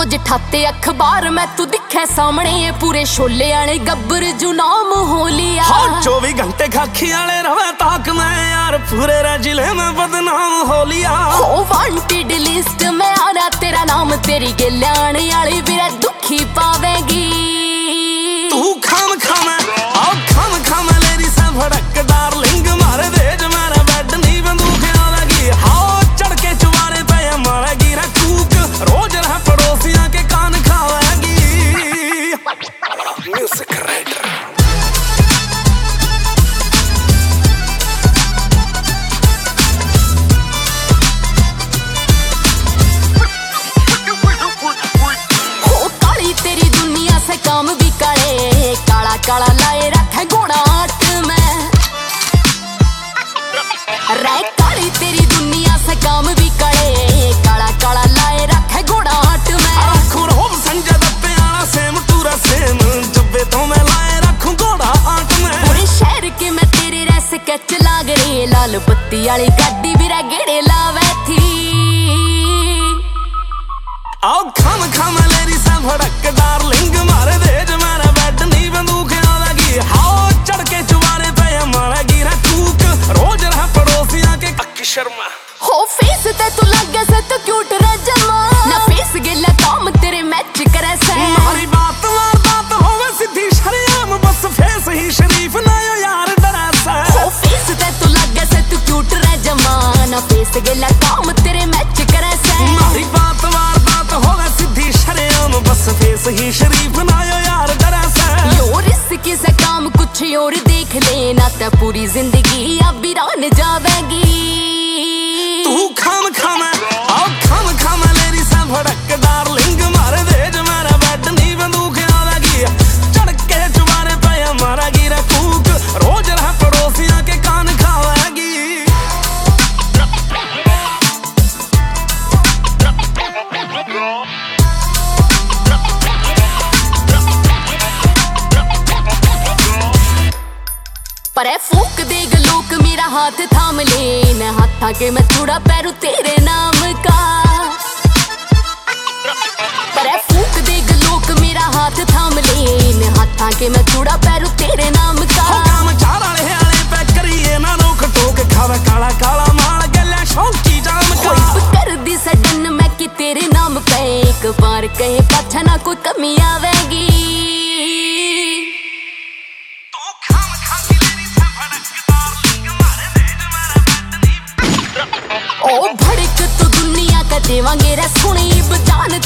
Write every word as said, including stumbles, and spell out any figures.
रोज ठाते अखबार मैं तू दिखे सामने पूरे शोले आने गब्बर जू नाम हो लिया। हाँ चौबी घंटे खाखी आले रवे ताक मैं यार पूरे रे जिले में बदनाम हो लिया। हो वांटेड लिस्ट में आना तेरा नाम तेरी गेले आने वाली भी दुखी पावेगी। तू खाम खाम आओ खाम खाम लेरी से भड़क डार्लिंग मारे देज मेरा बेड नहीं बंदूक आवेगी। हाँ चढ़ के चुबारे पे मारेगी रे कूक रोज रह पड़ोसियां के कान खावेगी। म्यूजिक राइटर काम भी करे काला काला लाए रखे घोड़ा आट में रे काली तेरी दुनिया से काम भी करे काला काला लाए रखे घोड़ा आट में। रखूं रोब संजय दत्ते आला सेम टूरा सेम जब्बे तो मैं लाए रखूं घोड़ा आट में। पूरे शहर के मैं तेरे रे स्केच लाग रही लाल बत्ती वाली गाड़ी भी रे गेड़े लावे थी। आओ खाम खाम लेरी से भड़क डार्लिंग मारे देज मेरा बेड नहीं बंदूक आवेगी। हाँ चढ़ के चुबारे पे मारेगी रे कूक रोज रह पड़ोसियां के अक्की शर्मा। हो फेस ते तू लगे से तू क्यूट रे जमा ना फेस गेला काम तेरे मैच करे से। मारी बात मार बात होवे सीधी शरीआम बस फेस ही शरीफ ना यो यार डरा से। हो फेस ते तू लगे से तू क्यूट रे जमा ना फेस गेला काम तेरे मैच करे से। मारी बात मार बात होवे सीधी शरीआम बस फेस ही शरीफ ना यो यार डरा से। यो रिस्की से काम कुछ और देख लेना ते पूरी जिंदगी अब वीरान जावेगी। तू खाम खाम आओ खाम खाम लेरी से भड़क डार्लिंग मारे देज मेरा बेड नहीं बंदूक आवेगी। चढ़ के चुबारे पे मारेगी रे कूक रोज रह पड़ोसियां के कान खावेगी। पर फूक देग लोक मेरा हाथ थाम ले न हाथा के मैं थोड़ा पैरू तेरे नाम का। पर फूक देग लोक मेरा हाथ थाम ले न हाथा के मैं थोड़ा पैरू तेरे नाम का। हो काम चार वाले आले पे करिए ना रोक टोक खावे काला काला माल गले शौकी जाम का। कोई कर दी सडन मैं कि तेरे नाम पे एक बार कहे पाछा ना कोई कमी आवेगी। ओ भड़क तो दुनिया का देवांगे रे सुनी बजान